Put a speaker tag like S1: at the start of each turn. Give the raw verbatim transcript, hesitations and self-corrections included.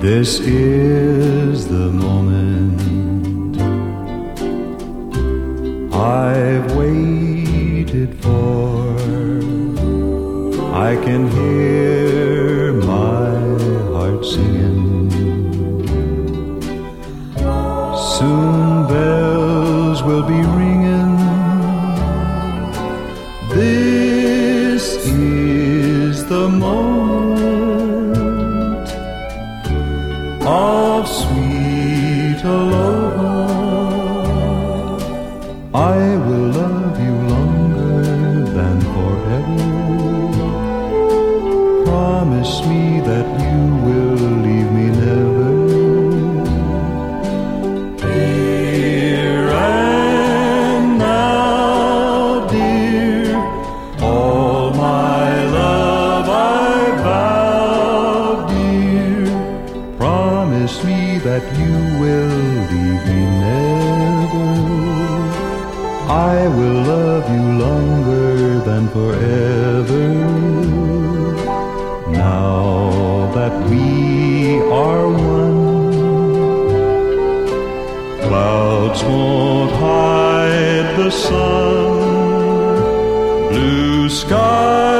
S1: This is the moment I've waited for. I can hear my heart singing. Soon bells will be ringing. This is the moment of sweet aloha. I will love you longer than forever. Promise me that you will leave me never. Here and now, dear, all my love I vow, dear. Promise me that you will leave me never. I will love you longer than forever. Now that we are one, clouds won't hide the sun, blue skies